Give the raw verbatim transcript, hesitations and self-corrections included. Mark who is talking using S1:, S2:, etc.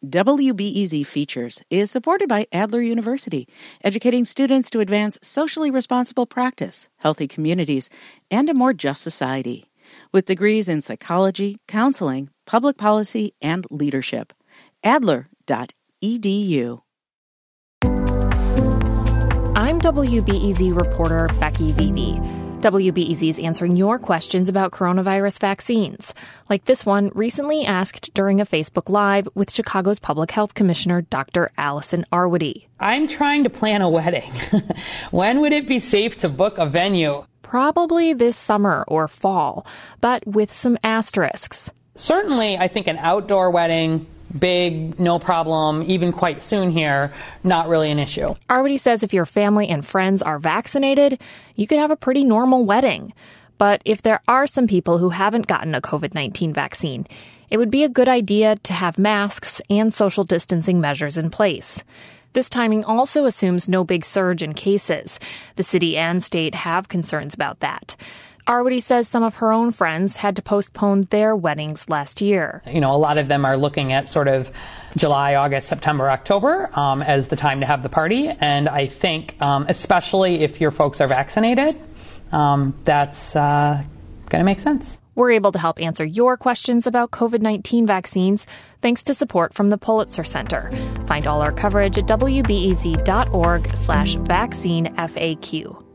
S1: W B E Z Features is supported by Adler University, educating students to advance socially responsible practice, healthy communities, and a more just society. With degrees in psychology, counseling, public policy, and leadership. Adler dot E D U.
S2: I'm W B E Z reporter Becky Vevey. W B E Z is answering your questions about coronavirus vaccines, like this one recently asked during a Facebook Live with Chicago's Public Health Commissioner Doctor Allison Arwady.
S3: I'm trying to plan a wedding. When would it be safe to book a venue?
S2: Probably this summer or fall, but with some asterisks.
S3: Certainly, I think an outdoor wedding, big, no problem, even quite soon here, not really an issue.
S2: Arwady says if your family and friends are vaccinated, you could have a pretty normal wedding. But if there are some people who haven't gotten a covid nineteen vaccine, it would be a good idea to have masks and social distancing measures in place. This timing also assumes no big surge in cases. The city and state have concerns about that. Arwady says some of her own friends had to postpone their weddings last year.
S3: You know, a lot of them are looking at sort of July, August, September, October um, as the time to have the party. And I think, um, especially if your folks are vaccinated, um, that's uh, going to make sense.
S2: We're able to help answer your questions about covid nineteen vaccines thanks to support from the Pulitzer Center. Find all our coverage at W B E Z dot org slash vaccine F A Q.